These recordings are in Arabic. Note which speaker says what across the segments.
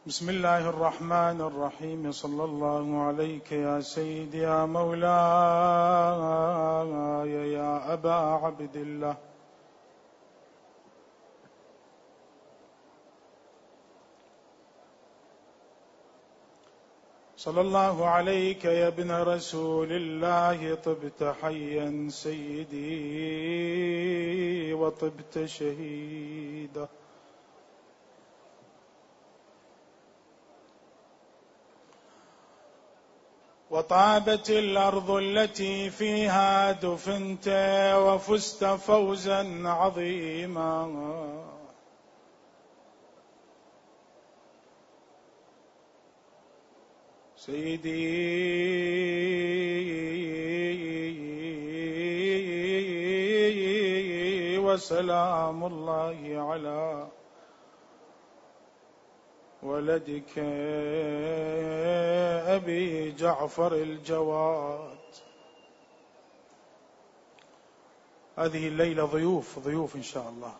Speaker 1: بسم الله الرحمن الرحيم. صلى الله عليك يا سيدي يا مولاي يا أبا عبد الله. صلى الله عليك يا ابن رسول الله. طبت حيا سيدي وطبت شهيدا. وطابت الأرض التي فيها دفنت وفزت فوزا عظيما. سيدي وسلام الله على ولدك أبي جعفر الجواد. هذه الليلة ضيوف إن شاء الله،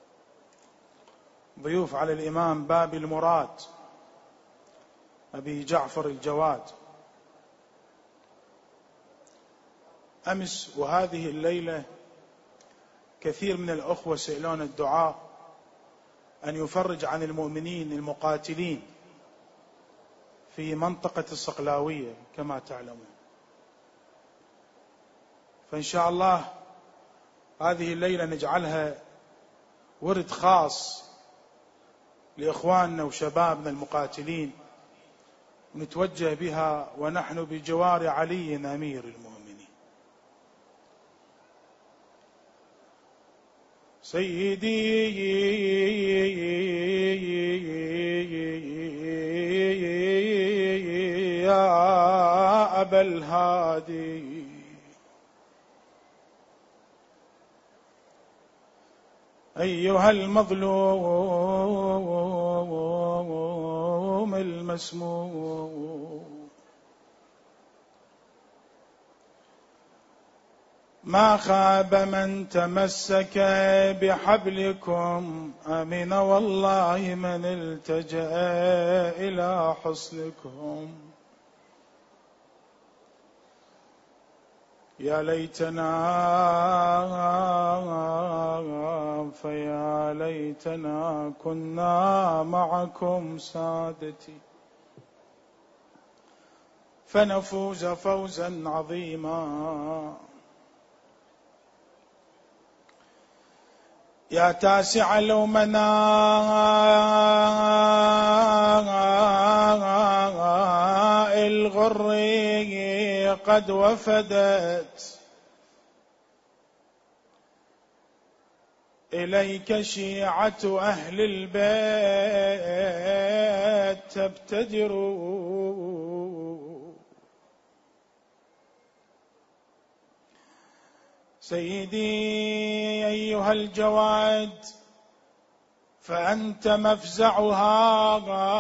Speaker 1: ضيوف على الإمام باب المراد أبي جعفر الجواد. أمس وهذه الليلة كثير من الأخوة سئلون الدعاء أن يفرج عن المؤمنين المقاتلين في منطقة الصقلاوية كما تعلمون. فإن شاء الله هذه الليلة نجعلها ورد خاص لإخواننا وشبابنا المقاتلين، ونتوجه بها ونحن بجوار علي أمير المؤمنين. سيدي يا أبا الهادي، أيها المظلوم المسموم، ما خاب من تمسك بحبلكم، أمن والله من التجأ إلى حصنكم. يا ليتنا فيا ليتنا كنا معكم سادتي، فنفوز فوزا عظيما. يا تاسع الأمناء الغر قد وفدت إليك شيعة أهل البيت تبتدر. سيدي أيها الجواد، فأنت مفزعها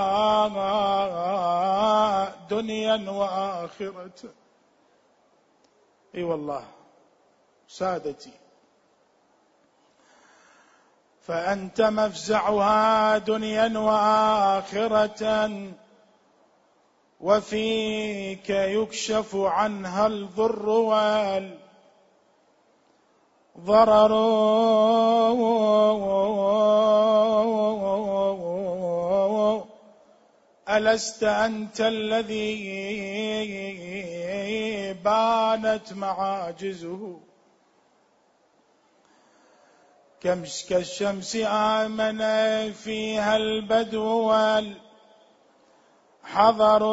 Speaker 1: دنيا وآخرة. اي والله سادتي، فأنت مفزعها دنيا وآخرة، وفيك يكشف عنها الضر والضرر. ألست أنت الذي بانت معاجزه، كالشمس آمن فيها البدو والحضر.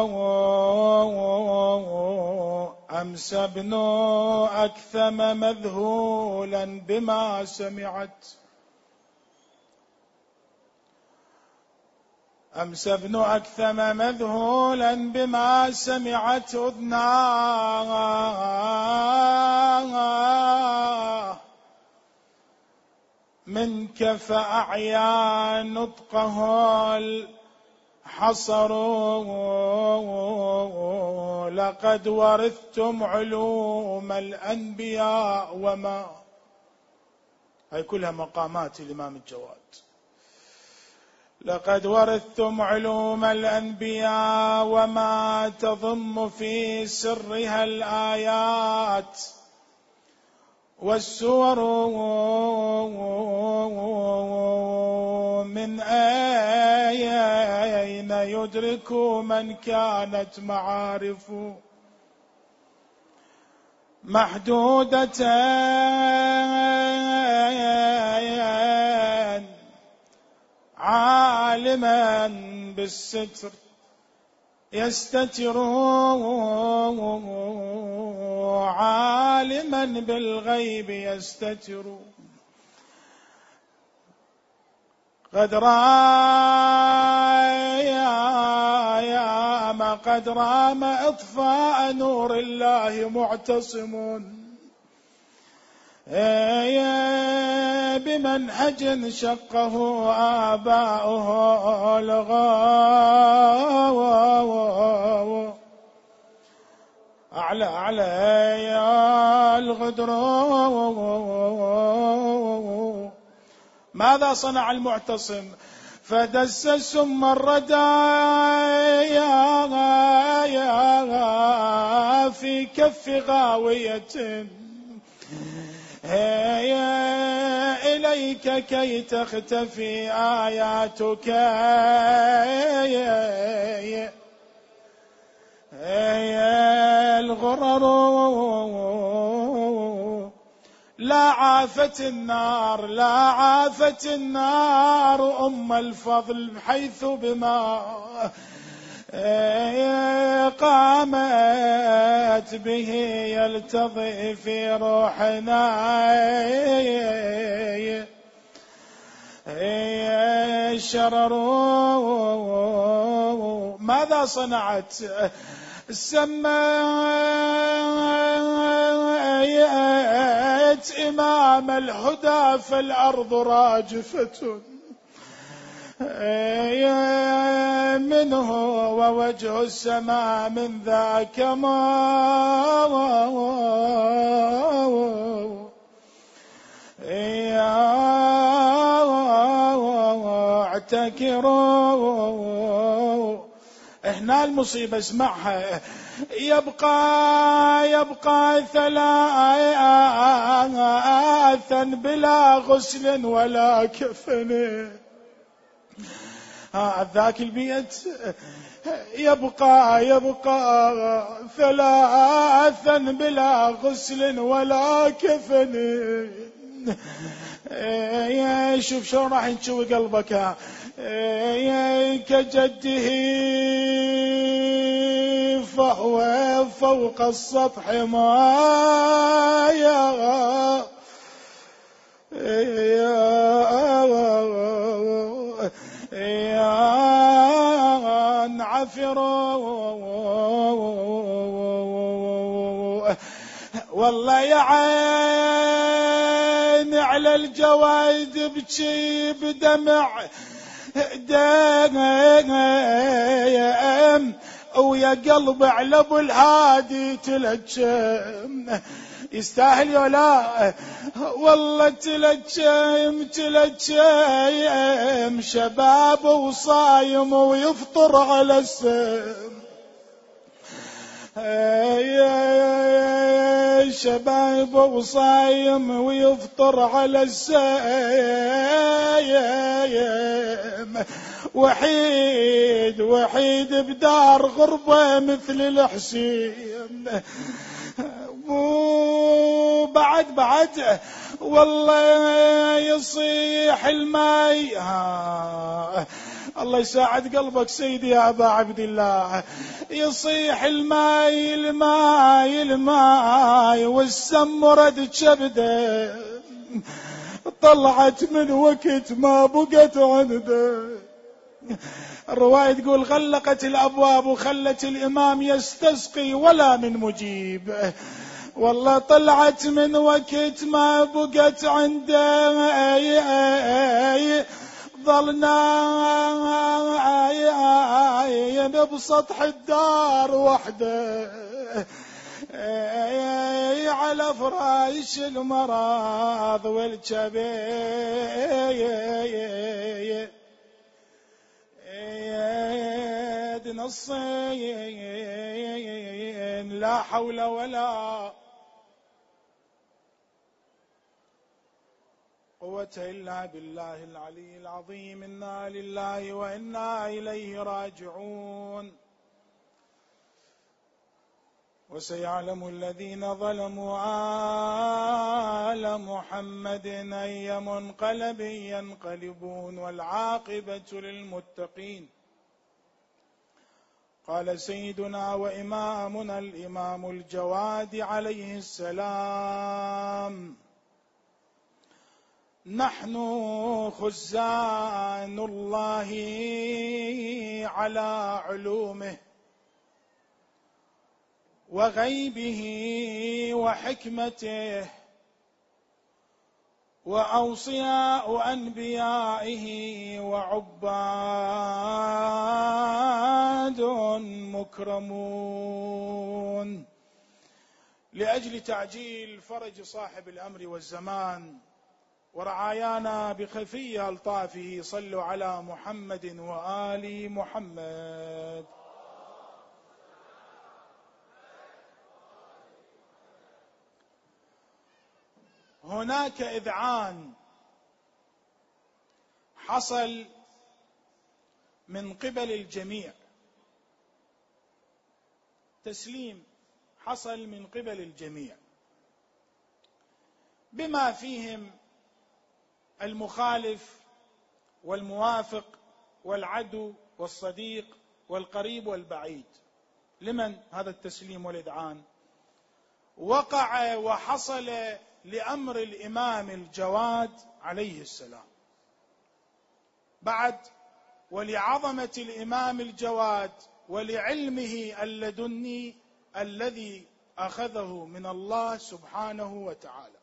Speaker 1: أمس ابن أكثم مذهولا بما سمعت، أمس ابن أكثم مذهولا بما سمعت أذناه منك، فأعيا نطقه الحصر. لقد ورثتم علوم الأنبياء وما، هاي كلها مقامات الإمام الجواد. لقد ورثتم علوم الأنبياء وما تضم في سرها الآيات والسور، من أين يدرك من كانت معارفه محدودة عالما بالستر يستتر، عالما بالغيب يستتر. قد رام إطفاء نور الله معتصم، بمنهج شقه آباؤه الغاو، أعلى الغدر. ماذا صنع المعتصم؟ فدس سم الردايا في كف غاوية، إليك كي تختفي آياتك الغرر. لا عافت النار أم الفضل، حيث بما قامت به يلتضي في روحنا الشرر. ماذا صنعت؟ سميت إمام الهدى فالأرض راجفة منه، ووجه السماء من ذاك ما اعتكروا. هنا المصيبة اسمعها. يبقى ثلاثا بلا غسل ولا كفن. ذاك البيت يبقى ثلاثا بلا غسل ولا كفن. شوف شلون راح ينشوي قلبك. كجده فهو فوق السطح ما ينعفر. والله يا عين على الجواد بكي بدمع دم، ويا قلب على ابو الهادي تلجم. يستاهل يا لا؟ والله تلجم شباب وصايم ويفطر على السم. شباب وصايم ويفطر على السايم. وحيد بدار غربة مثل الحسين. بعد والله يصيح الماي. الله يساعد قلبك سيدي يا أبا عبد الله. يصيح الماي والسم رد شبده. طلعت من وقت ما بقت عنده. الرواية تقول غلقت الأبواب وخلت الإمام يستسقي ولا من مجيب. والله طلعت من وقت ما بقت عنده. ظلنا بسطح الدار وحده على فراش المراض والجبين. نصين لا حول ولا قوة إلا بالله العلي العظيم. إنا لله وإنا إليه راجعون. وسيعلم الذين ظلموا آل محمد أي منقلب ينقلبون والعاقبة للمتقين. قال سيدنا وإمامنا الإمام الجواد عليه السلام: نحن خزان الله على علومه وغيبه وحكمته، وأوصياء أنبيائه وعباد مكرمون. لأجل تعجيل فرج صاحب الأمر والزمان ورعايانا بخفي ألطافه صلوا على محمد وآل محمد. هناك إذعان حصل من قبل الجميع، تسليم حصل من قبل الجميع، بما فيهم المخالف والموافق والعدو والصديق والقريب والبعيد. لمن هذا التسليم والإذعان؟ وقع وحصل لأمر الإمام الجواد عليه السلام. بعد ولعظمة الإمام الجواد ولعلمه اللدني الذي أخذه من الله سبحانه وتعالى،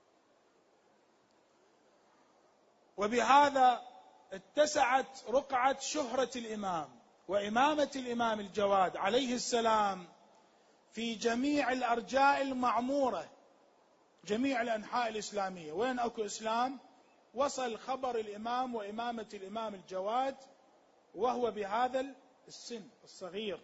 Speaker 1: وبهذا اتسعت رقعة شهرة الإمام وإمامة الإمام الجواد عليه السلام في جميع الأرجاء المعمورة، جميع الأنحاء الإسلامية. وين أكو إسلام وصل خبر الإمام وإمامة الإمام الجواد وهو بهذا السن الصغير.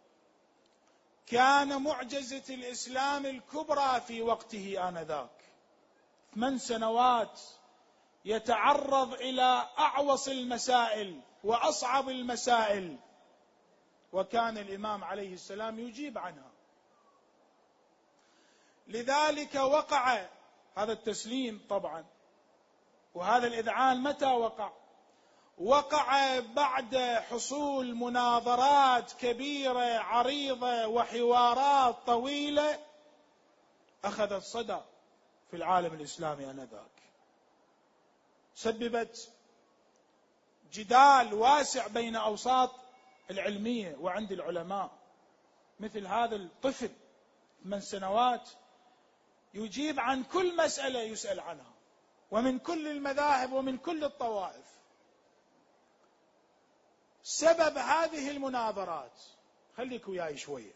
Speaker 1: كان معجزة الإسلام الكبرى في وقته آنذاك، 8 سنوات يتعرض إلى أعوص المسائل وأصعب المسائل، وكان الإمام عليه السلام يجيب عنها. لذلك وقع هذا التسليم طبعا، وهذا الإذعان متى وقع؟ وقع بعد حصول مناظرات كبيرة عريضة وحوارات طويلة أخذت صدى في العالم الإسلامي آنذاك، سببت جدال واسع بين أوساط العلمية وعند العلماء. مثل هذا الطفل 8 سنوات يجيب عن كل مسألة يسأل عنها، ومن كل المذاهب ومن كل الطوائف. سبب هذه المناظرات، خليك وياي شوية،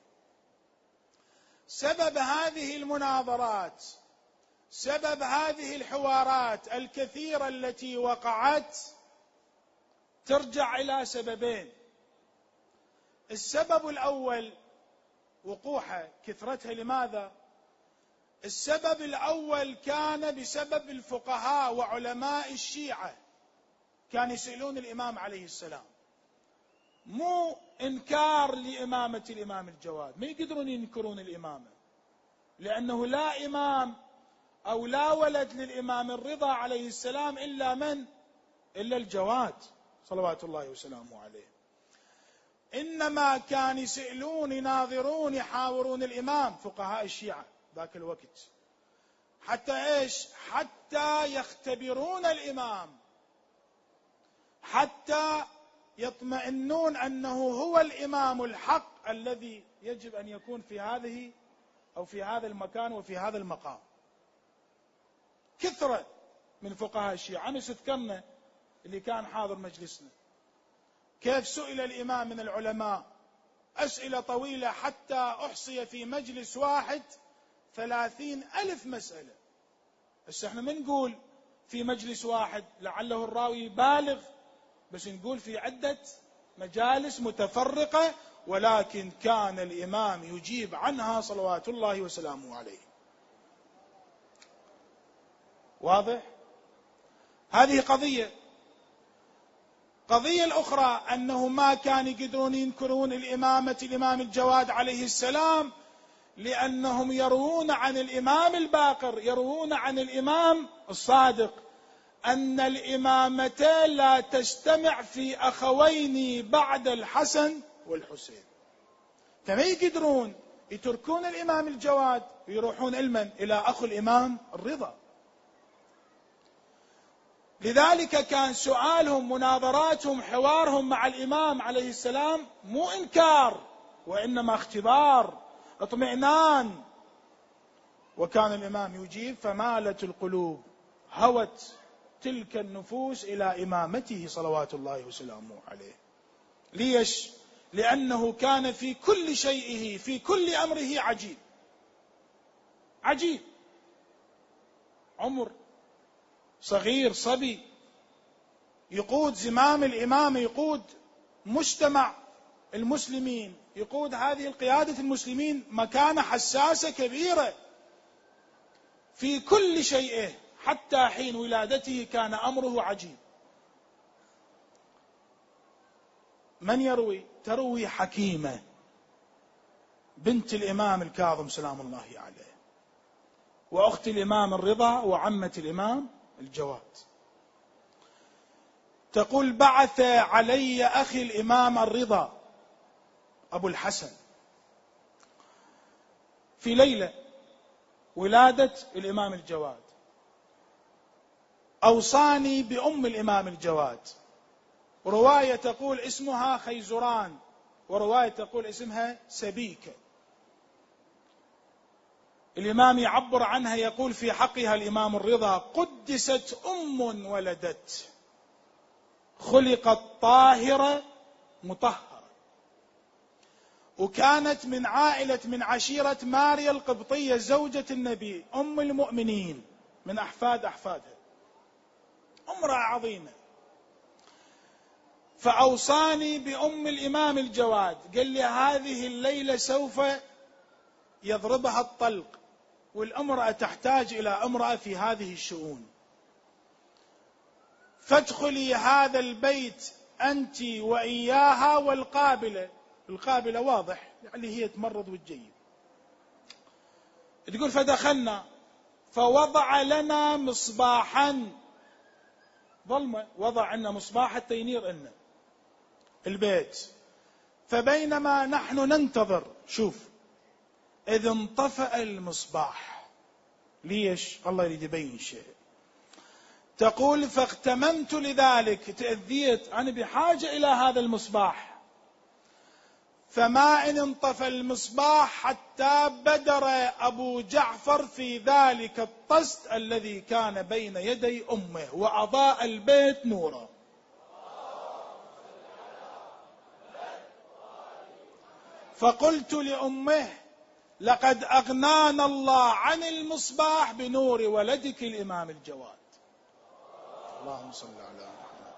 Speaker 1: سبب هذه المناظرات، سبب هذه الحوارات الكثيرة التي وقعت ترجع إلى سببين. السبب الأول وقوعها كثرتها، لماذا؟ السبب الأول كان بسبب الفقهاء وعلماء الشيعة، كانوا يسألون الإمام عليه السلام، مو إنكار لإمامة الإمام الجواد، ما يقدرون ينكرون الإمامة، لأنه لا إمام أو لا ولد للإمام الرضا عليه السلام إلا من؟ إلا الجواد صلوات الله وسلامه عليه. إنما كان يسألون يناظرون يحاورون الإمام فقهاء الشيعة ذاك الوقت، حتى إيش؟ حتى يختبرون الإمام، حتى يطمئنون أنه هو الإمام الحق الذي يجب أن يكون في هذه أو في هذا المكان وفي هذا المقام. كثرة من فقهاء الشيعة، أمس ذكرنا اللي كان حاضر مجلسنا كيف سئل الإمام من العلماء أسئلة طويلة، حتى أحصي في مجلس واحد 30,000 مسألة. بس احنا ما نقول في مجلس واحد لعله الراوي بالغ، بس نقول في عدة مجالس متفرقة، ولكن كان الإمام يجيب عنها صلوات الله وسلامه عليه. واضح؟ هذه قضية. قضية الأخرى أنه ما كان يقدرون ينكرون الإمام الجواد عليه السلام، لأنهم يروون عن الإمام الباقر، يروون عن الإمام الصادق أن الإمامة لا تجتمع في أخوين بعد الحسن والحسين، فما يقدرون يتركون الإمام الجواد ويروحون إلى أخو الإمام الرضا. لذلك كان سؤالهم، مناظراتهم، حوارهم مع الإمام عليه السلام مو إنكار، وإنما اختبار، اطمئنان. وكان الإمام يجيب: فمالت القلوب، هوت تلك النفوس إلى إمامته صلوات الله وسلامه عليه. ليش؟ لأنه كان في كل شيئه، في كل أمره عجيب. عجيب، عمر صغير صبي، يقود زمام الإمامة، يقود مجتمع المسلمين، يقود هذه القيادة المسلمين، مكانة حساسة كبيرة في كل شيء. حتى حين ولادته كان أمره عجيب. من يروي؟ تروي حكيمة بنت الإمام الكاظم سلام الله عليه، وأخت الإمام الرضا، وعمة الإمام الجواد. تقول: بعث علي أخي الإمام الرضا أبو الحسن في ليلة ولادة الإمام الجواد، أوصاني بأم الإمام الجواد. رواية تقول اسمها خيزران، ورواية تقول اسمها سبيكة. الإمام يعبر عنها، يقول في حقها الإمام الرضا: قدست أم ولدت، خلقت طاهرة مطهرة، وكانت من عائلة، من عشيرة ماريا القبطية زوجة النبي أم المؤمنين، من أحفادها، امرأة عظيمة. فأوصاني بأم الإمام الجواد، قال لي: هذه الليلة سوف يضربها الطلق، والامرأة تحتاج إلى امرأة في هذه الشؤون، فادخلي هذا البيت أنت وإياها والقابلة. القابلة واضح يعني هي تمرض وتجيب. تقول: فدخلنا فوضع لنا مصباحا، ظلمة، وضع لنا مصباح حتى ينير لنا البيت. فبينما نحن ننتظر، شوف، إذ انطفأ المصباح. ليش؟ الله يريد يبين شيء. تقول: فاغتممت لذلك، تأذيت، أنا بحاجة إلى هذا المصباح. فما إن انطفى المصباح حتى بدر أبو جعفر في ذلك الطست الذي كان بين يدي أمه، وأضاء البيت نورا. فقلت لأمه: لقد أغنانا الله عن المصباح بنور ولدك الإمام الجواد. اللهم صل على محمد.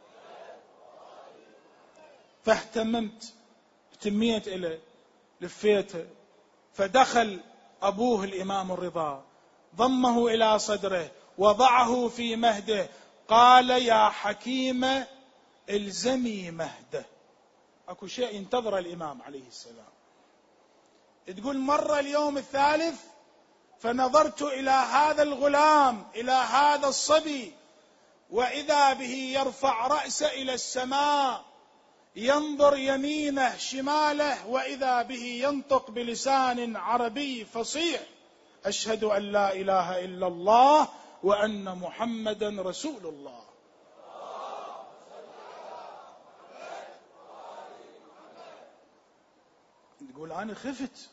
Speaker 1: فاهتممت، اهتميت إليه، لفيته. فدخل أبوه الإمام الرضا، ضمه إلى صدره، وضعه في مهده، قال: يا حكيمة الزمي مهده. أكو شيء ينتظر الإمام عليه السلام. تقول: مر اليوم الثالث، فنظرت إلى هذا الغلام، إلى هذا الصبي، وإذا به يرفع رأسه إلى السماء، ينظر يمينه شماله، وإذا به ينطق بلسان عربي فصيح: أشهد أن لا إله إلا الله وأن محمدا رسول الله. تقول: أنا خفت،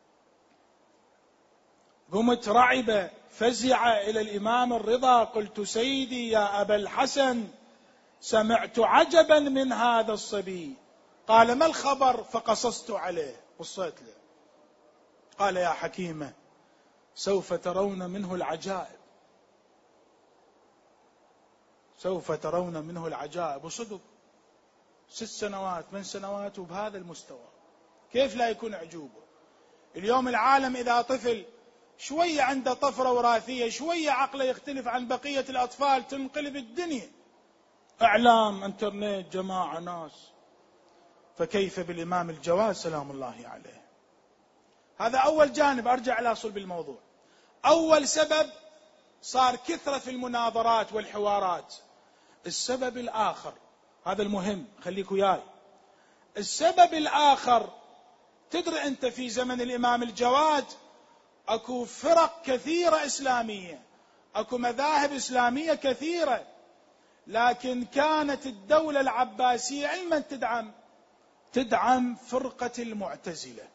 Speaker 1: قمت رعبة فزع إلى الإمام الرضا، قلت: سيدي يا أبا الحسن، سمعت عجبا من هذا الصبي. قال: ما الخبر؟ فقصصت عليه، قصيت له. قال: يا حكيمة سوف ترون منه العجائب، سوف ترون منه العجائب. وصدق، 6 سنوات 8 سنوات وبهذا المستوى، كيف لا يكون أعجوبه؟ اليوم العالم إذا طفل شوية عنده طفرة وراثية، شوية عقله يختلف عن بقية الأطفال، تنقلب الدنيا. إعلام، انترنت، جماعة، ناس. فكيف بالإمام الجواد سلام الله عليه؟ هذا أول جانب. أرجع إلى صلب الموضوع. أول سبب صار كثرة في المناظرات والحوارات. السبب الآخر، هذا المهم، خليك وياي. السبب الآخر، تدري أنت في زمن الإمام الجواد أكو فرق كثيرة إسلامية، أكو مذاهب إسلامية كثيرة، لكن كانت الدولة العباسية علما تدعم فرقة المعتزلة.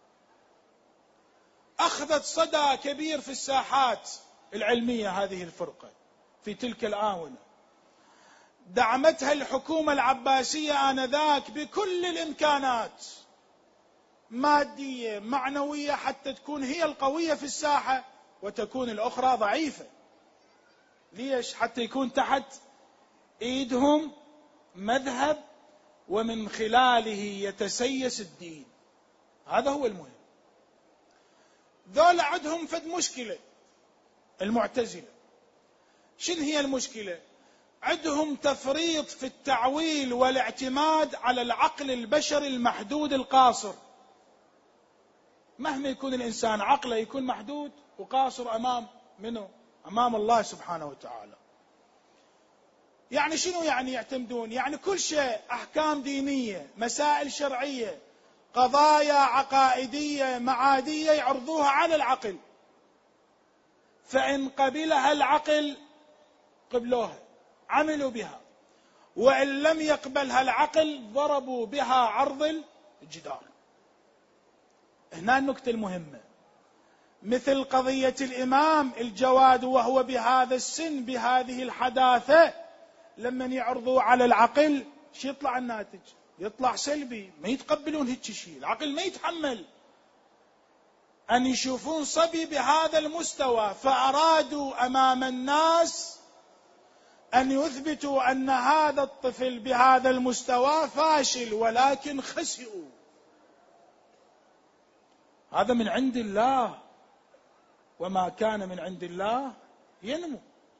Speaker 1: أخذت صدى كبير في الساحات العلمية هذه الفرقة في تلك الآونة. دعمتها الحكومة العباسية آنذاك بكل الإمكانات، مادية معنوية، حتى تكون هي القوية في الساحة وتكون الأخرى ضعيفة. ليش؟ حتى يكون تحت إيدهم مذهب ومن خلاله يتسيس الدين. هذا هو المهم. ذولا عندهم فد مشكلة المعتزلة. شنو هي المشكلة؟ عندهم تفريط في التعويل والاعتماد على العقل البشري المحدود القاصر. مهما يكون الإنسان عقله يكون محدود وقاصر أمام منه؟ أمام الله سبحانه وتعالى. يعني شنو يعني يعتمدون؟ يعني كل شيء، أحكام دينية، مسائل شرعية، قضايا عقائدية معادية، يعرضوها على العقل، فإن قبلها العقل قبلوها عملوا بها، وإن لم يقبلها العقل ضربوا بها عرض الجدار. هنا النكتة المهمة. مثل قضية الإمام الجواد وهو بهذا السن بهذه الحداثة، لما يعرضوا على العقل شو يطلع الناتج؟ يطلع سلبي، ما يتقبلون هيك شيء. العقل ما يتحمل أن يشوفون صبي بهذا المستوى، فأرادوا أمام الناس أن يثبتوا أن هذا الطفل بهذا المستوى فاشل، ولكن خسئوا. هذا من عند الله، وما كان من عند الله ينمو.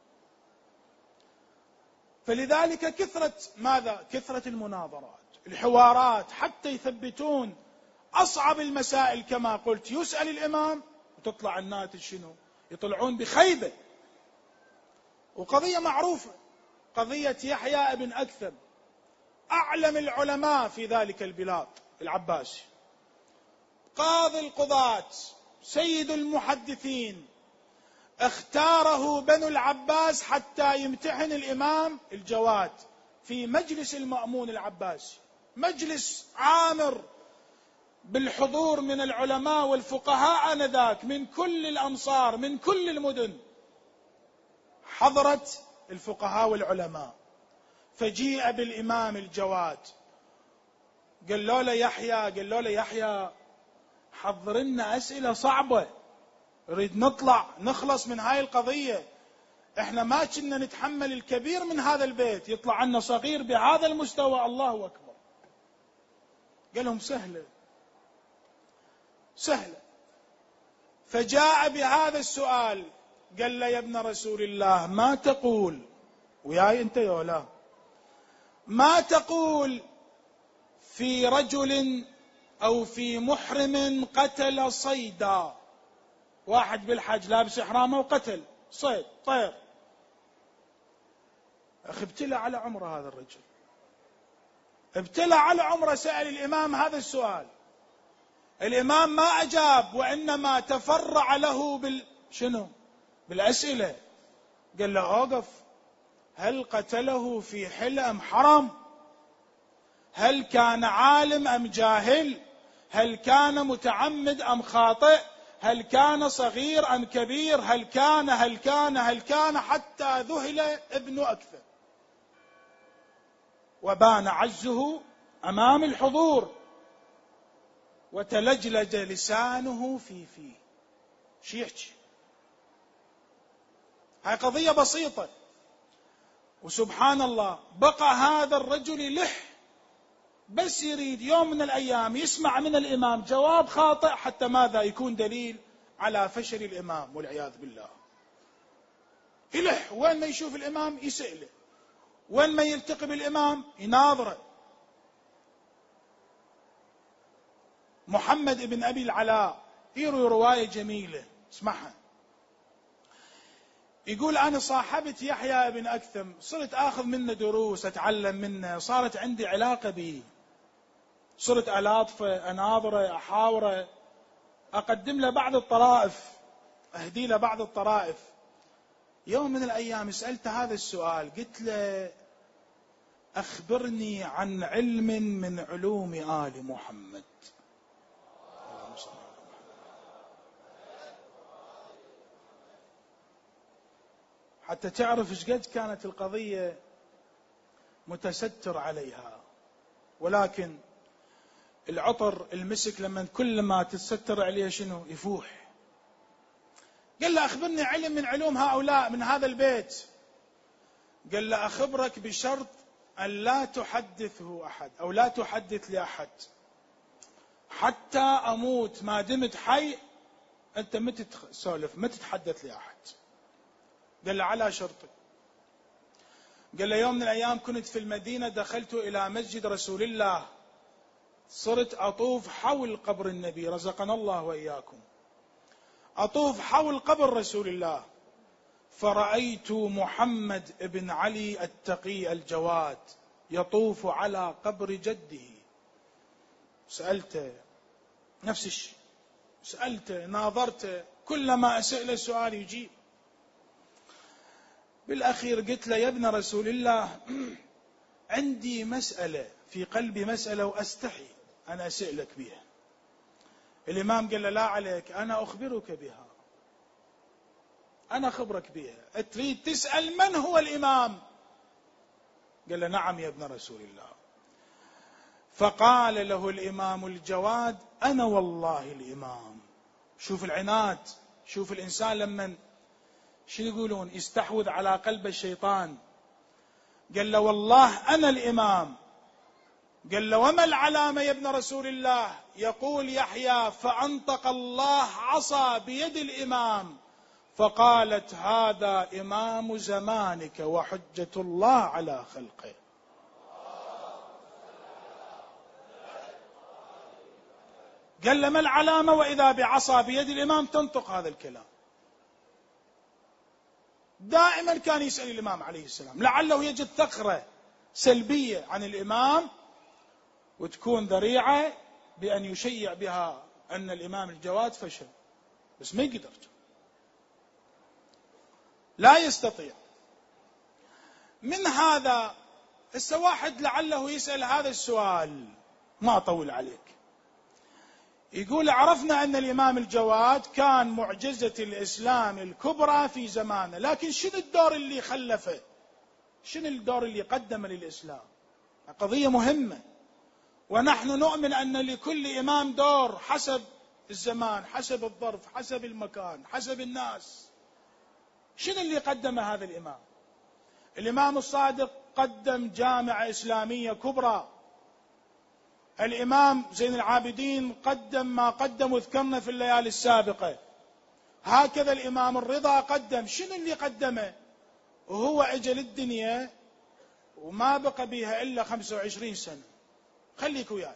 Speaker 1: فلذلك كثرة ماذا؟ كثرة المناظرات، الحوارات، حتى يثبتون أصعب المسائل. كما قلت، يسأل الإمام وتطلع الناتج شنو؟ يطلعون بخيبة. وقضية معروفة، قضية يحيى ابن أكثم، أعلم العلماء في ذلك البلاد العباسي، قاضي القضاة، سيد المحدثين، اختاره بنو العباس حتى يمتحن الإمام الجواد في مجلس المأمون العباسي، مجلس عامر بالحضور من العلماء والفقهاء آنذاك من كل الأمصار، من كل المدن، حضرت الفقهاء والعلماء. فجيء بالإمام الجواد، قالوا له يحيى حضر لنا أسئلة صعبة، نريد نطلع نخلص من هاي القضية. احنا ما كنا نتحمل الكبير من هذا البيت يطلع عنا صغير بهذا المستوى. الله أكبر. قال لهم سهلة. فجاء بهذا السؤال، قال له يا ابن رسول الله، ما تقول وياي انت يولا، ما تقول في رجل أو في محرم قتل صيدا؟ واحد بالحج لابس إحرامه وقتل صيد طير. أخي ابتلى على عمره هذا الرجل، ابتلى على عمره، سأل الإمام هذا السؤال. الإمام ما أجاب، وإنما تفرع له بالأسئلة. قال له أوقف، هل قتله في حل أم حرم؟ هل كان عالم أم جاهل؟ هل كان متعمد أم خاطئ؟ هل كان صغير أم كبير؟ هل كان حتى ذهل ابن أكثر وبان عجزه أمام الحضور، وتلجلج لسانه في فيه. شو يحكي؟ هاي قضية بسيطة، وسبحان الله بقى هذا الرجل يلح بس يريد يوم من الأيام يسمع من الإمام جواب خاطئ حتى ماذا؟ يكون دليل على فشل الإمام والعياذ بالله. يلح وين ما يشوف الإمام يسأله، وين ما يلتقي بالإمام يناظره. محمد بن أبي العلاء يروي رواية جميلة اسمعها. يقول أنا صاحبت يحيى بن أكثم، صرت آخذ منه دروس، أتعلم منه، صارت عندي علاقة به، صرت ألاطفه، أناظره، أحاوره، أقدم له بعض الطرائف، أهدي له بعض الطرائف. يوم من الأيام سألته هذا السؤال، قلت له أخبرني عن علم من علوم آل محمد. حتى تعرف ايش قد كانت القضية متستر عليها. ولكن العطر المسك لما كل ما تتستر عليه شنو يفوح. قال له أخبرني علم من علوم هؤلاء من هذا البيت. قال له أخبرك بشرط أن لا تحدثه أحد أو لا تحدث لأحد حتى أموت، ما دمت حي أنت ما تسولف ما تتحدث لأحد. قال له على شرطي. قال له يوم من الأيام كنت في المدينة، دخلت إلى مسجد رسول الله، صرت أطوف حول قبر النبي رزقنا الله وإياكم، أطوف حول قبر رسول الله، فرأيت محمد بن علي التقي الجواد يطوف على قبر جده. سألته نفس الشيء، سألته ناظرته، كلما أسأله سؤال يجيب. بالأخير قلت له يا ابن رسول الله عندي مسألة في قلبي، مسألة وأستحي أنا أسألك بها. الإمام قال له لا عليك، أنا أخبرك بها، أنا أخبرك بها، تريد تسأل من هو الإمام؟ قال له نعم يا ابن رسول الله. فقال له الإمام الجواد أنا والله الإمام. شوف العناد، شوف الإنسان لما شو يقولون يستحوذ على قلب الشيطان. قال له والله أنا الإمام. قال له وما العلامة يا ابن رسول الله؟ يقول يحيى فأنطق الله عصا بيد الإمام فقالت هذا إمام زمانك وحجة الله على خلقه. قال له ما العلامة وإذا بعصا بيد الإمام تنطق هذا الكلام؟ دائما كان يسأل الإمام عليه السلام لعله يجد ثغرة سلبية عن الإمام وتكون ذريعة بأن يشيع بها أن الإمام الجواد فشل، بس ما يقدر، لا يستطيع. من هذا واحد لعله يسأل هذا السؤال، ما أطول عليك، يقول عرفنا أن الإمام الجواد كان معجزة الإسلام الكبرى في زمانه، لكن شنو الدور اللي خلفه؟ شنو الدور اللي قدم للإسلام؟ قضية مهمة، ونحن نؤمن أن لكل إمام دور حسب الزمان، حسب الظرف، حسب المكان، حسب الناس. شنو اللي قدم هذا الإمام؟ الإمام الصادق قدم جامعة إسلامية كبرى. الإمام زين العابدين قدم ما قدم وذكرنا في الليالي السابقة. هكذا الإمام الرضا قدم. شنو اللي قدمه؟ وهو أجل الدنيا وما بقى بها إلا 25 سنة. خليك وياي.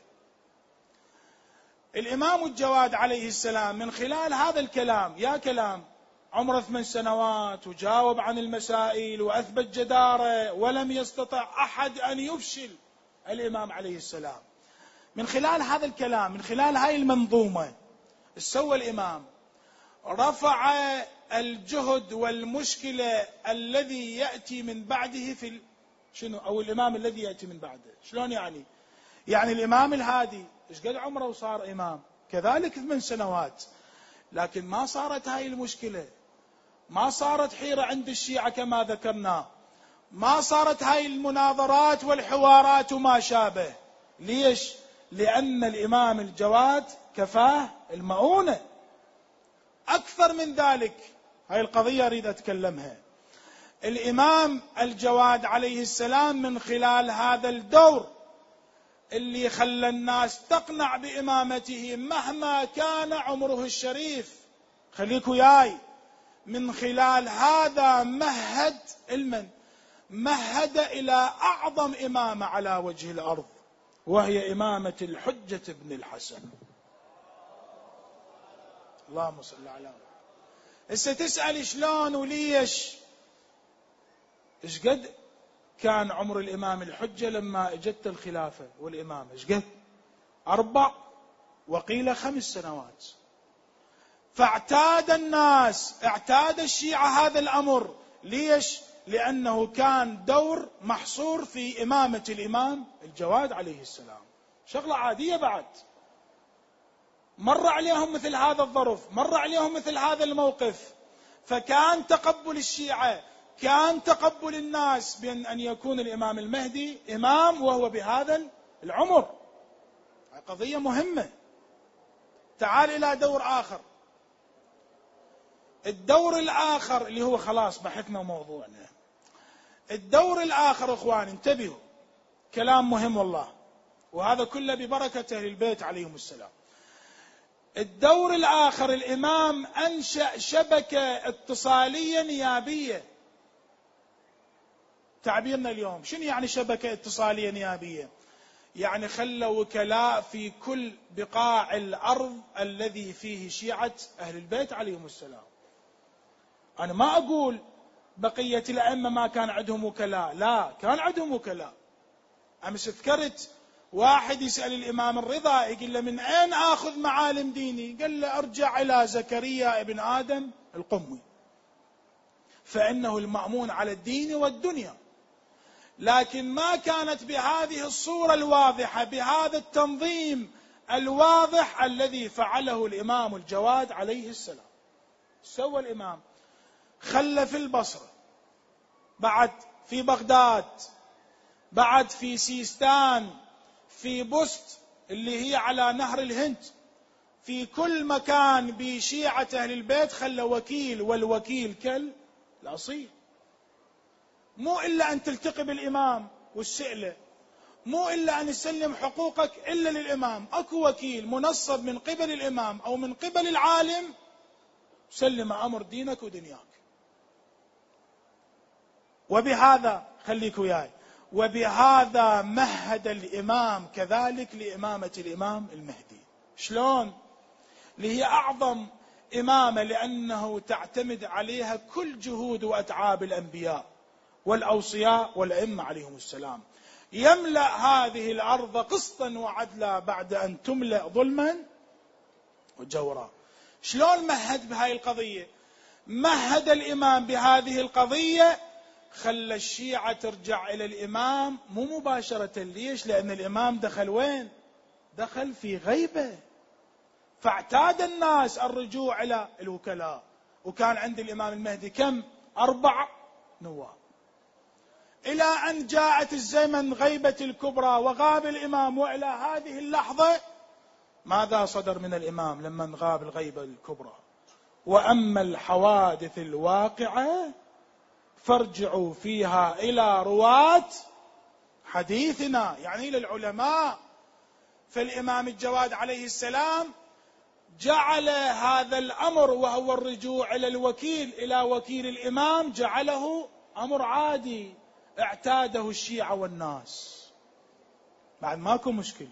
Speaker 1: الإمام الجواد عليه السلام من خلال هذا الكلام، يا كلام عمره 8 سنوات وجاوب عن المسائل وأثبت جدارة ولم يستطع أحد أن يفشل الإمام عليه السلام. من خلال هذا الكلام، من خلال هاي المنظومة، سوى الإمام رفع الجهد والمشكلة الذي يأتي من بعده في شنو؟ أو الإمام الذي يأتي من بعده. شلون يعني؟ يعني الإمام الهادي إيش قد عمره وصار إمام؟ كذلك 8 سنوات، لكن ما صارت هاي المشكلة، ما صارت حيرة عند الشيعة كما ذكرنا، ما صارت هاي المناظرات والحوارات وما شابه. ليش؟ لأن الإمام الجواد كفاه المؤونة. أكثر من ذلك، هاي القضية أريد أتكلمها. الإمام الجواد عليه السلام من خلال هذا الدور اللي خلى الناس تقنع بإمامته مهما كان عمره الشريف. خليك وياي، من خلال هذا مهد إلى أعظم إمامة على وجه الأرض، وهي إمامة الحجة بن الحسن. اللهم صل على محمد. هسه تسأل شلون وليش؟ ايش قد كان عمر الإمام الحجة لما اجت الخلافة والإمامة؟ ايش قد؟ 4 وقيل 5 سنوات. فاعتاد الناس، اعتاد الشيعة هذا الأمر. ليش؟ لأنه كان دور محصور في إمامة الإمام الجواد عليه السلام، شغلة عادية. بعد مر عليهم مثل هذا الظرف، مر عليهم مثل هذا الموقف، فكان تقبل الشيعة، كان تقبل الناس بأن أن يكون الإمام المهدي إمام وهو بهذا العمر. قضية مهمة. تعال إلى دور آخر. الدور الآخر اللي هو خلاص بحثنا موضوعنا. الدور الآخر إخوان انتبهوا، كلام مهم والله، وهذا كله ببركة أهل البيت عليهم السلام. الدور الآخر، الإمام أنشأ شبكة اتصالية نيابية. تعبيرنا اليوم شنو يعني شبكة اتصالية نيابية؟ يعني خلى وكلاء في كل بقاع الأرض الذي فيه شيعة أهل البيت عليهم السلام. أنا ما أقول بقية الأئمة ما كان عندهم وكلاء، لا، كان عندهم وكلاء. أمس ذكرت واحد يسأل الإمام الرضا، يقول له من أين آخذ معالم ديني؟ قال له ارجع إلى زكريا ابن آدم القمي، فإنه المأمون على الدين والدنيا. لكن ما كانت بهذه الصورة الواضحة، بهذا التنظيم الواضح الذي فعله الإمام الجواد عليه السلام. سوى الإمام، خلى في البصرة، بعد في بغداد، بعد في سيستان، في بست اللي هي على نهر الهند، في كل مكان بشيعة أهل البيت خلى وكيل، والوكيل كالأصيل. مو إلا أن تلتقي بالإمام والسئلة، مو إلا أن يسلم حقوقك إلا للإمام. أكو وكيل منصب من قبل الإمام أو من قبل العالم، سلم أمر دينك ودنياك. وبهذا خليك وياي، وبهذا مهد الإمام كذلك لإمامة الإمام المهدي. شلون؟ اللي هي أعظم إمامة، لأنه تعتمد عليها كل جهود وأتعاب الأنبياء والأوصياء والأئمة عليهم السلام. يملأ هذه الأرض قسطا وعدلا بعد أن تملأ ظلما وجورا. شلون مهد بهاي القضية؟ مهد الإمام بهذه القضية، خلى الشيعة ترجع إلى الإمام مو مباشرة. ليش؟ لأن الإمام دخل وين؟ دخل في غيبة، فاعتاد الناس الرجوع إلى الوكلاء. وكان عند الإمام المهدي كم؟ 4 نواب. إلى أن جاءت الزمن غيبة الكبرى وغاب الإمام. وإلى هذه اللحظة ماذا صدر من الإمام لما غاب الغيبة الكبرى؟ وأما الحوادث الواقعة فارجعوا فيها إلى رواة حديثنا، يعني إلى العلماء. فالإمام الجواد عليه السلام جعل هذا الأمر، وهو الرجوع إلى الوكيل، إلى وكيل الإمام، جعله أمر عادي اعتاده الشيعة والناس. بعد ماكو مشكلة.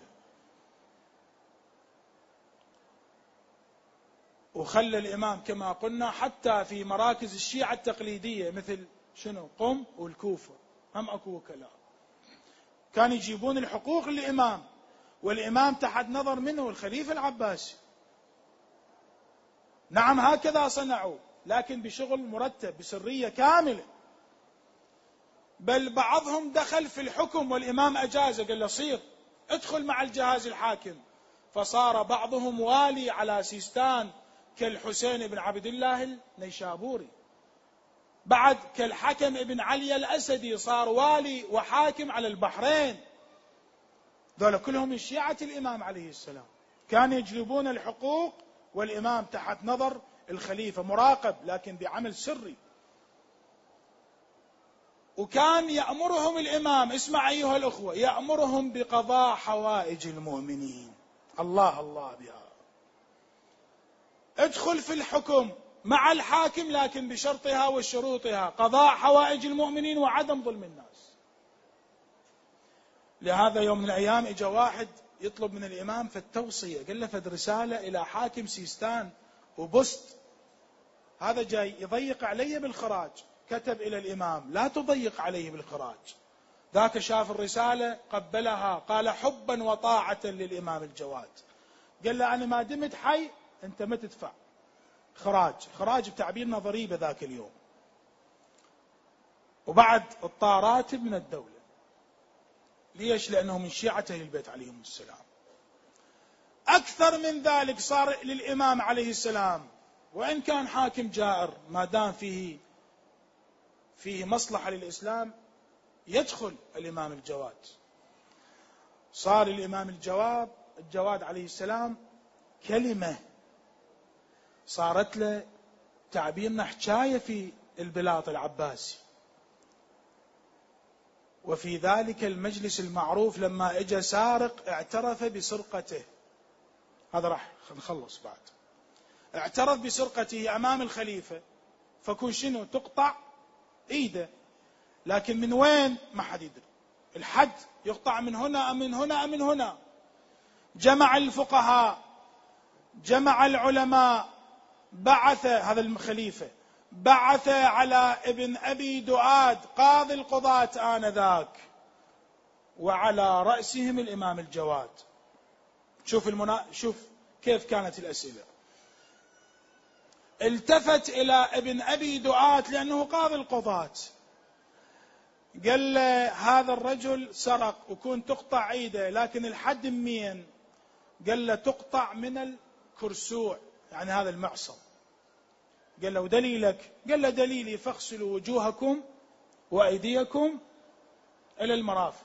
Speaker 1: وخلى الإمام كما قلنا حتى في مراكز الشيعة التقليدية مثل شنو؟ قم والكوفة، هم أكو وكلاء. كان يجيبون الحقوق للإمام، والإمام تحت نظر منه الخليفة العباسي. نعم هكذا صنعوا، لكن بشغل مرتب، بسرية كاملة. بل بعضهم دخل في الحكم والإمام أجازه، قال له صير ادخل مع الجهاز الحاكم. فصار بعضهم والي على سيستان كالحسين بن عبد الله النيشابوري، بعد كالحكم ابن علي الأسدي صار والي وحاكم على البحرين. ذولا كلهم من شيعة الإمام عليه السلام، كانوا يجلبون الحقوق والإمام تحت نظر الخليفة، مراقب لكن بعمل سري. وكان يأمرهم الإمام، اسمع أيها الأخوة، يأمرهم بقضاء حوائج المؤمنين. الله الله بها. ادخل في الحكم مع الحاكم لكن بشرطها وشروطها، قضاء حوائج المؤمنين وعدم ظلم الناس. لهذا يوم من الأيام اجى واحد يطلب من الإمام فالتوصية، قال له فد رسالة إلى حاكم سيستان وبست، هذا جاي يضيق علي بالخراج، كتب إلى الإمام لا تضيق عليه بالخراج. ذاك شاف الرسالة قبلها، قال حبا وطاعة للإمام الجواد، قال له أنا ما دمت حي أنت ما تدفع خراج بتعبيرنا ضريبة ذاك اليوم، وبعد الطاراتب من الدولة. ليش؟ لأنه من شيعة أهل البيت عليهم السلام. أكثر من ذلك صار للإمام عليه السلام، وإن كان حاكم جائر ما دام فيه مصلحة للإسلام يدخل الإمام الجواد. صار الإمام الجواد عليه السلام كلمة صارت له تعبيرنا حكاية في البلاط العباسي. وفي ذلك المجلس المعروف لما اجى سارق اعترف بسرقته، هذا راح نخلص بعد، اعترف بسرقته امام الخليفة، فكون شنو؟ تقطع ايده، لكن من وين ما حد يدري، الحد يقطع من هنا أم من هنا أم من هنا. جمع الفقهاء، جمع العلماء، بعث هذا الخليفة بعث على ابن أبي دؤاد قاضي القضاة آنذاك، وعلى رأسهم الإمام الجواد. شوف كيف كانت الأسئلة. التفت إلى ابن أبي دؤاد لأنه قاضي القضاة، قال له هذا الرجل سرق وكون تقطع ايده، لكن الحد مين؟ قال له تقطع من الكرسوع، يعني هذا المعصم. قال له ودليلك؟ قال له دليلي فاغسلوا وجوهكم وأيديكم إلى المرافق.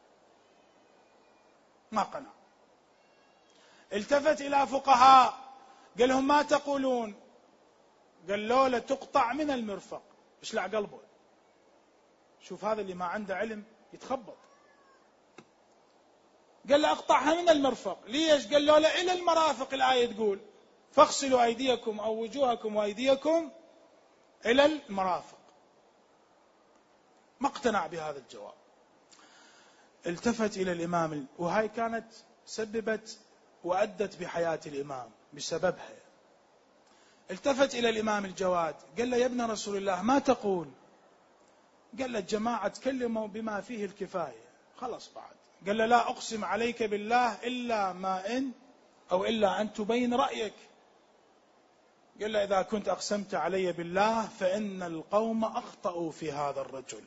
Speaker 1: ما قنع. التفت إلى فقهاء قال لهم ما تقولون؟ قال له تقطع من المرفق. اشلع قلبه. شوف هذا اللي ما عنده علم يتخبط. قال له اقطعها من المرفق. ليش؟ قال له إلى المرافق، الآية تقول فاغسلوا أيديكم أو وجوهكم وأيديكم إلى المرافق. ما اقتنع بهذا الجواب. التفت إلى الإمام، وهاي كانت سببت وأدت بحياة الإمام بسببها. التفت إلى الإمام الجواد قال له يا ابن رسول الله ما تقول؟ قال له الجماعة تكلموا بما فيه الكفاية، خلص بعد. قال له لا أقسم عليك بالله إلا أن تبين رأيك. قال له إذا كنت أقسمت علي بالله فإن القوم أخطأوا في هذا الرجل.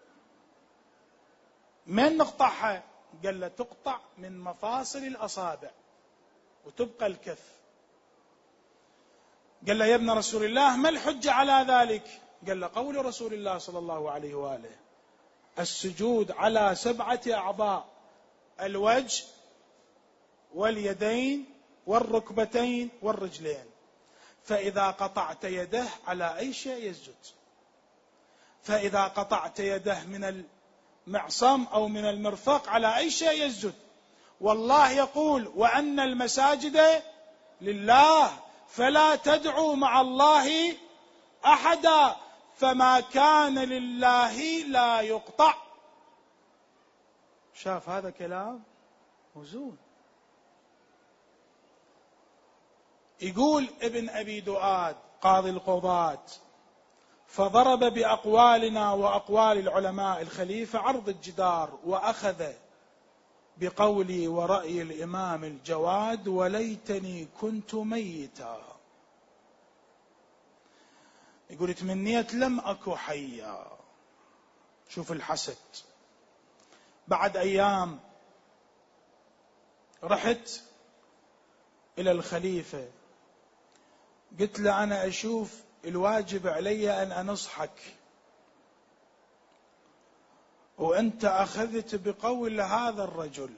Speaker 1: من نقطعها؟ قال له تقطع من مفاصل الأصابع وتبقى الكف. قال له يا ابن رسول الله ما الحجة على ذلك؟ قال له قول رسول الله صلى الله عليه وآله السجود على 7 أعضاء: الوجه واليدين والركبتين والرجلين، فإذا قطعت يده على أي شيء يسجد. فإذا قطعت يده من المعصم أو من المرفق على أي شيء يسجد. والله يقول وأن المساجد لله فلا تدعوا مع الله أحدا، فما كان لله لا يقطع. شاف هذا كلام موزون. يقول ابن أبي دؤاد قاضي القضاة فضرب بأقوالنا وأقوال العلماء الخليفة عرض الجدار، وأخذ بقولي ورأي الإمام الجواد وليتني كنت ميتا. يقول تمنيت لم أكو حيا. شوف الحسد. بعد أيام رحت إلى الخليفة قلت له أنا أشوف الواجب علي أن أنصحك، وأنت أخذت بقول هذا الرجل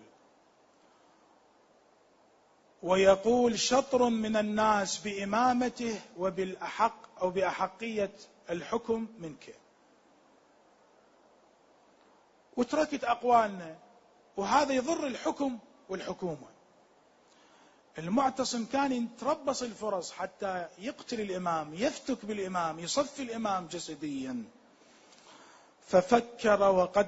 Speaker 1: ويقول شطر من الناس بإمامته وبالأحق أو بأحقية الحكم منك. وتركت أقوالنا، وهذا يضر الحكم والحكومة. المعتصم كان يتربص الفرص حتى يقتل الإمام، يفتك بالإمام، يصفي الإمام جسديا. ففكر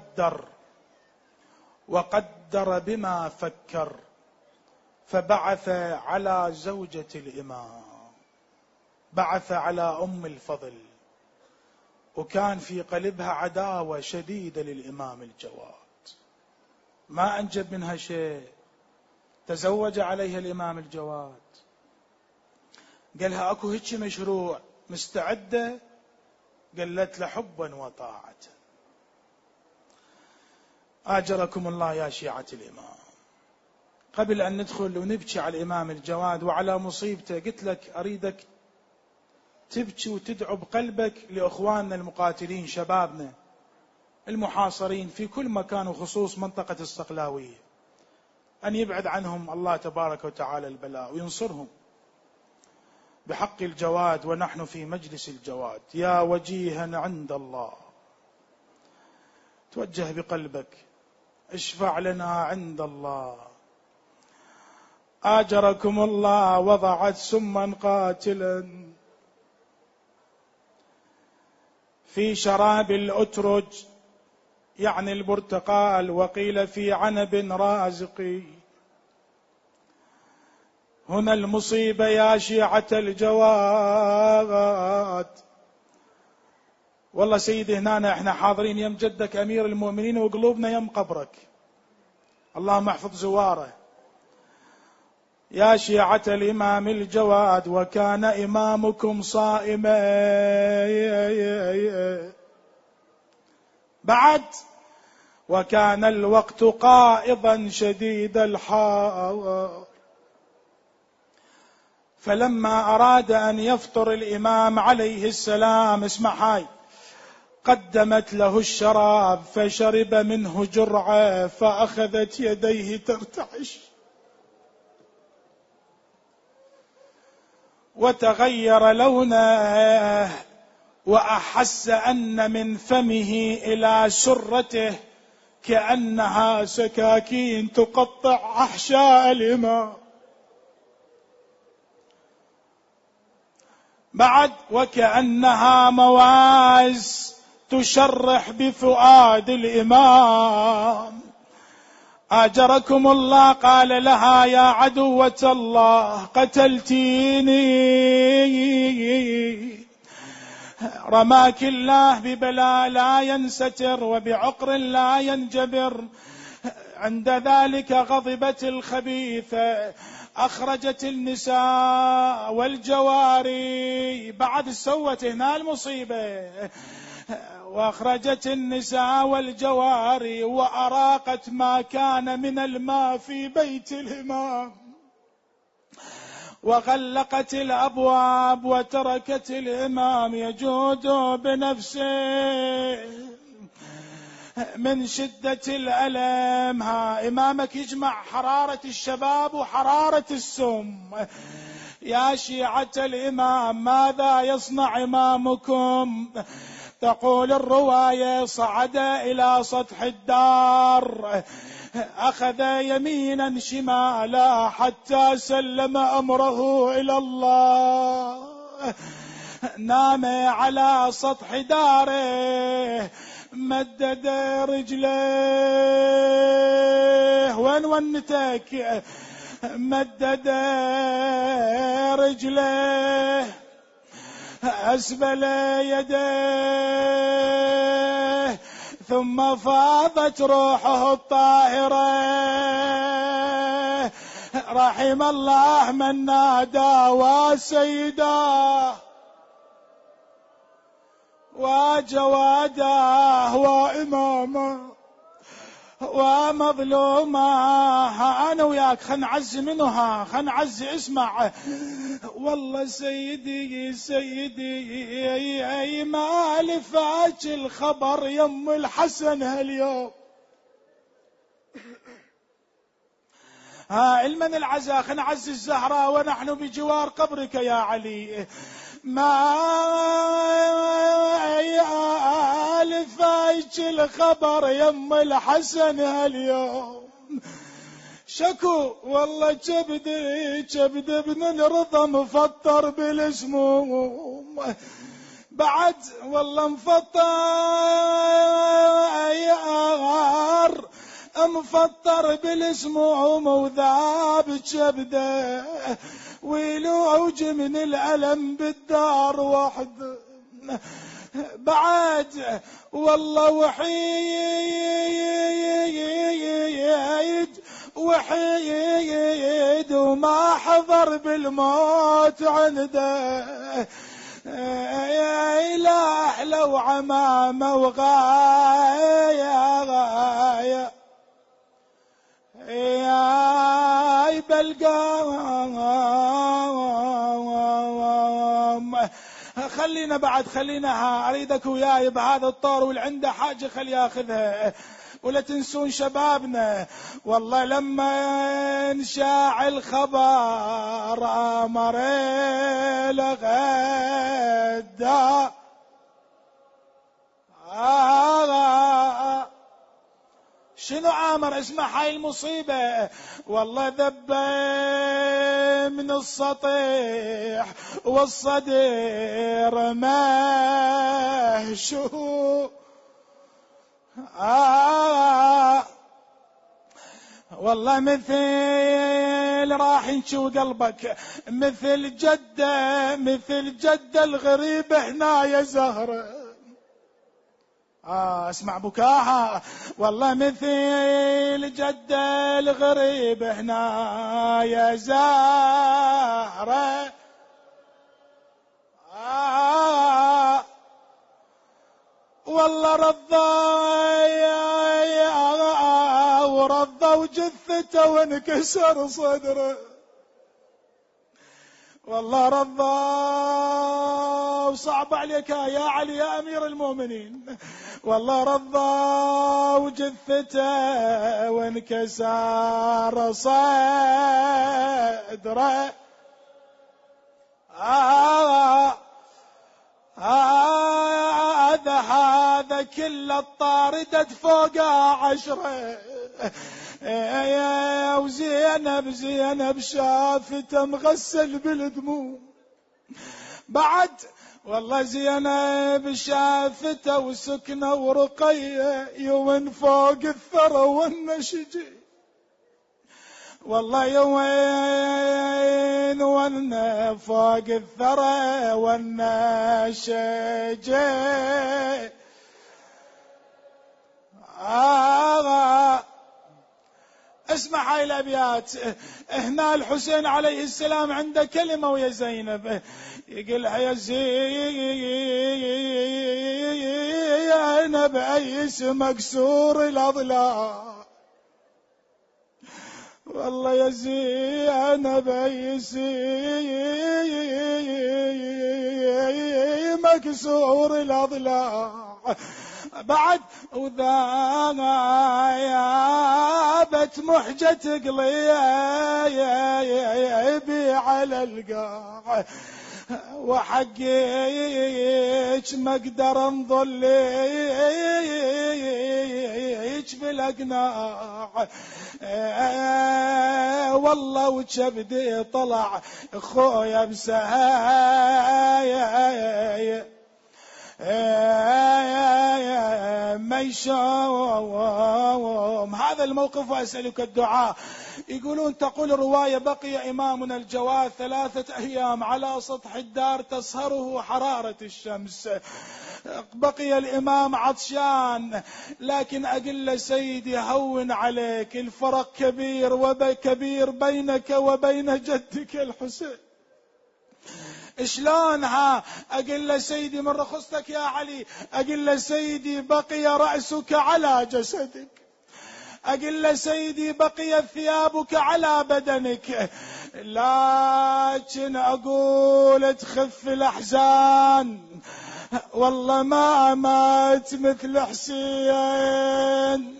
Speaker 1: وقدر بما فكر، فبعث على زوجة الإمام، بعث على أم الفضل، وكان في قلبها عداوة شديدة للإمام الجواد، ما أنجب منها شيء. تزوج عليها الإمام الجواد، قالها أكو هيك مشروع مستعدة؟ قالت له حبا وطاعة. آجركم الله يا شيعة الإمام. قبل أن ندخل ونبكي على الإمام الجواد وعلى مصيبته، قلت لك أريدك تبكي وتدعو بقلبك لأخواننا المقاتلين، شبابنا المحاصرين في كل مكان، وخصوص منطقة الصقلاوية، أن يبعد عنهم الله تبارك وتعالى البلاء وينصرهم بحق الجواد، ونحن في مجلس الجواد. يا وجيها عند الله، توجه بقلبك، اشفع لنا عند الله. آجركم الله. وضعت سما قاتلا في شراب الأترج، يعني البرتقال، وقيل في عنب رازقي. هنا المصيبة يا شيعة الجواد. والله سيدي هنا احنا حاضرين يم جدك أمير المؤمنين، وقلوبنا يم قبرك، اللهم احفظ زواره. يا شيعة الإمام الجواد، وكان إمامكم صائما، بعد وكان الوقت قائضا شديد الحار. فلما أراد أن يفطر الإمام عليه السلام، اسمع هاي، قدمت له الشراب فشرب منه جرعة، فأخذت يديه ترتعش، وتغير لونه، وأحس أن من فمه إلى سرته كأنها سكاكين تقطع أحشاء الإمام. بعد وكأنها مواز تشرح بفؤاد الإمام. آجركم الله. قال لها يا عدوة الله قتلتيني، رماك الله ببلاء لا ينستر وبعقر لا ينجبر. عند ذلك غضبت الخبيثة، أخرجت النساء والجواري، بعد سوت هنا المصيبة، وأخرجت النساء والجواري وأراقت ما كان من الماء في بيت الإمام، وغلقت الأبواب، وتركت الإمام يجود بنفسه من شدة الألم. إمامك يجمع حرارة الشباب وحرارة السم. يا شيعة الإمام، ماذا يصنع إمامكم؟ تقول الرواية صعد إلى سطح الدار، أخذ يمينا شمالا حتى سلم أمره إلى الله. نام على سطح داره، مدد رجليه، وين ونتك؟ مدد رجليه، أسبل يديه، ثم فاضت روحه الطاهرة. رحم الله من نادى وسيداه وجواداه وإمامه ومظلومه. أنا وياك خل نعزي منها، خل نعزي. اسمع، والله سيدي أي ما لفاك الخبر يم الحسن هاليوم. علما العزاء، خل نعزي الزهراء ونحن بجوار قبرك يا علي. ما فايج الخبر يم الحسن هاليوم شكو والله كبد ابن الرضا مفطر بالسموم بعد والله مفطر بالسموم وذاب كبده ويلوج من الألم بالدار وحده بعد والله وحيد وما حضر بالموت عنده لا أحلى وعمامة وغاية يا بلقام خلينا أريدك وياي بهذا الطور واللي عنده حاجة خلي ياخذها ولا تنسون شبابنا. والله لما انشاع الخبر أمر لغدا شنو عامر؟ اسمع هاي المصيبة. والله ذب من السطيح والصدر مهشو والله مثل راح ينشو قلبك مثل جدة الغريب هنا يا زهرة. اسمع بكاها. والله مثل جدة الغريب هنا يا زهرة والله رضى وجثته وانكسر صدره. والله رضى وصعب عليك يا علي يا أمير المؤمنين. والله رضى وجثته وانكسر صدره. هذا كل الطاردة فوق 10 وزينب شافته مغسل بالدموع. بعد والله زينب شافته وسكنه ورقيه يوين فوق الثرى والنشجي. والله يوين ون فوق الثرى والنشجي. اسمع هاي الابيات. هنا الحسين عليه السلام عنده كلمة ويا زينب يقولها يا زينب أيس مكسور الأضلاع. والله يا زينب أيس مكسور الأضلاع. بعد وذابت محجة قليبي على القاع وحقيك ما اقدر انظليك بالاقناع. والله وكبدي طلع خويا بسهايا ما يشوم. هذا الموقف وأسألك الدعاء. يقولون تقول الرواية بقي إمامنا الجواد 3 أيام على سطح الدار تصهره حرارة الشمس. بقي الإمام عطشان لكن أقل سيدي هون عليك الفرق كبير وكبير بينك وبين جدك الحسين. شلونها؟ أقل سيدي من رخصتك يا علي. أقل سيدي بقي رأسك على جسدك. أقل سيدي بقي ثيابك على بدنك. لكن أقول تخف الأحزان. والله ما مات مثل حسين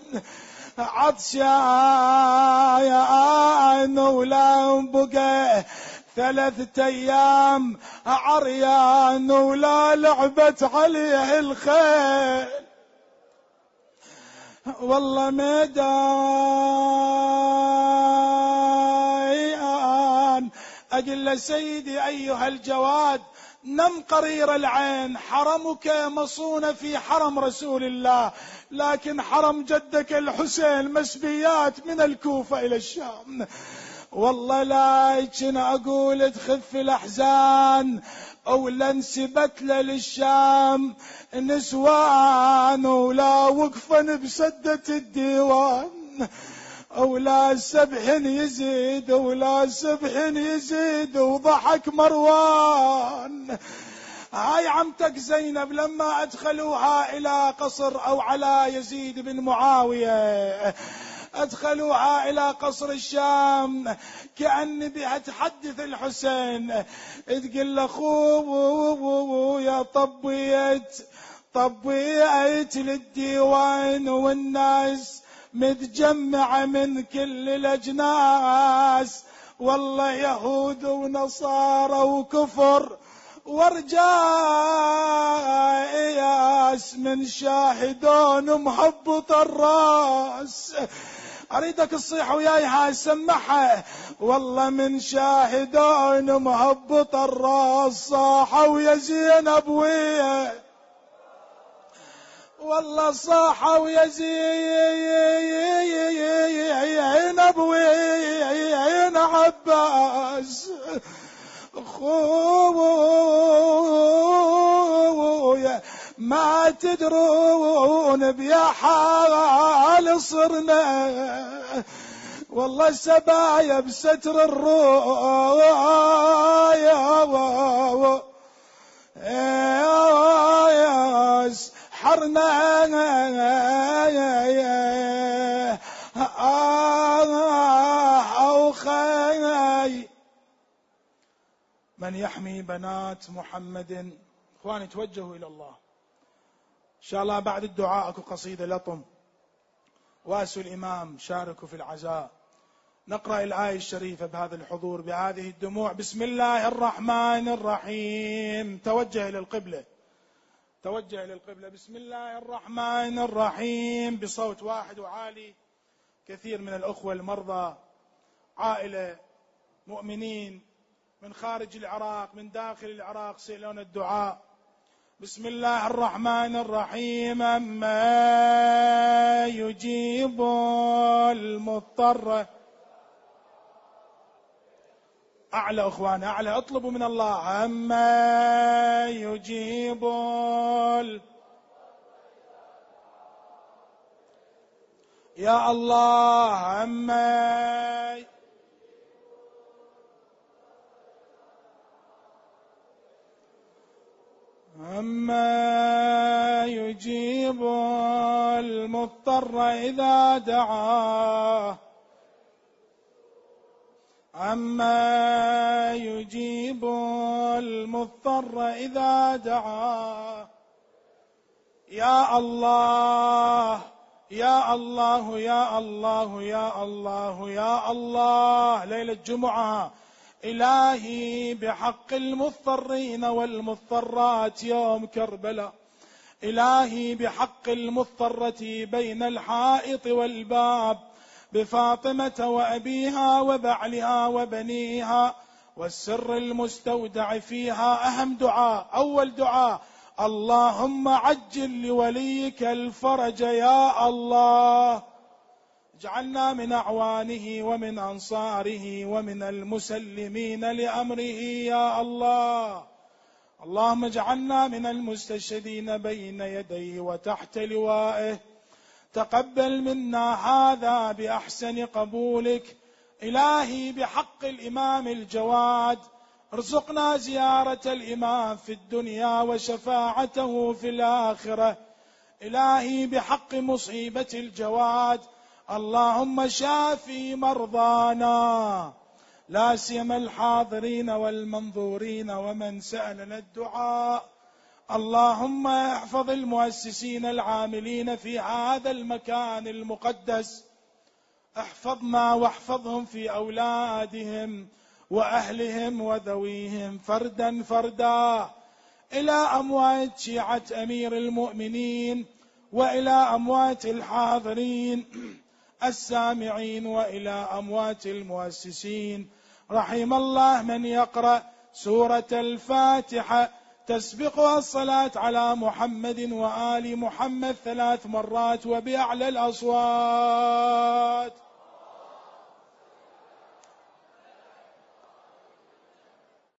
Speaker 1: عطشان ولا بقى 3 أيام عريان ولا لعبت عليه الخيل. والله ميدان أقول له سيدي أيها الجواد نم قرير العين، حرمك مصون في حرم رسول الله، لكن حرم جدك الحسين مسبيات من الكوفة إلى الشام. والله لكن أقول تخف الأحزان أولا انسبت له للشام نسوان، ولا وقفا بسدة الديوان، أولا سبح يزيد ولا سبح يزيد، وضحك مروان. هاي عمتك زينب لما أدخلوها إلى قصر أو على يزيد بن معاوية، أدخلوها إلى قصر الشام كأن بها تحدث الحسين، تقول له يا طبيت للديوان والناس متجمعة من كل الأجناس، والله يهود ونصارى وكفر ورجاس من شاهدون مهبط الراس. أريدك تصيح وياي هاي سمعها. والله من شاهدون مهبط الراس صاحوا ويا زينب ويا، والله صاحوا ويا زينب ويا عباس. خويا ما تدرون بيا حال صرنا، والله سبايا بستر الرؤيا حرنا أو خاي من يحمي بنات محمد. اخواني توجهوا الى الله ان شاء الله. بعد الدعاء اكو قصيده لطم، واسوا الامام شاركوا في العزاء، نقرا الايه الشريفه بهذا الحضور بهذه الدموع. بسم الله الرحمن الرحيم. توجه الى القبله، توجه الى القبله. بسم الله الرحمن الرحيم بصوت واحد وعالي. كثير من الاخوه المرضى، عائله مؤمنين من خارج العراق من داخل العراق سئلون الدعاء. بسم الله الرحمن الرحيم. أما يجيب المضطر، أعلى أخوان أعلى، اطلبوا من الله. أما يجيب يا الله. أما يجيب المضطر إذا دعاه، أما يجيب المضطر إذا دعاه. يا الله يا الله يا الله يا الله يا الله. ليلة جمعة إلهي بحق المضطرين والمضطرات يوم كربلاء، إلهي بحق المضطرة بين الحائط والباب بفاطمة وأبيها وبعلها وبنيها والسر المستودع فيها. أهم دعاء، أول دعاء، اللهم عجل لوليك الفرج يا الله. اجعلنا من أعوانه ومن أنصاره ومن المسلمين لأمره يا الله. اللهم اجعلنا من المستشهدين بين يديه وتحت لوائه. تقبل منا هذا بأحسن قبولك. إلهي بحق الإمام الجواد ارزقنا زيارة الإمام في الدنيا وشفاعته في الآخرة. إلهي بحق مصيبة الجواد اللهم شافي مرضانا، لا سيما الحاضرين والمنظورين ومن سألنا الدعاء. اللهم احفظ المؤسسين العاملين في هذا المكان المقدس، احفظنا واحفظهم في أولادهم وأهلهم وذويهم فردا فردا. إلى أموات شيعة أمير المؤمنين وإلى أموات الحاضرين السامعين وإلى أموات المؤسسين. رحم الله من يقرأ سورة الفاتحة تسبقها الصلاة على محمد وآل محمد 3 مرات وبأعلى الأصوات.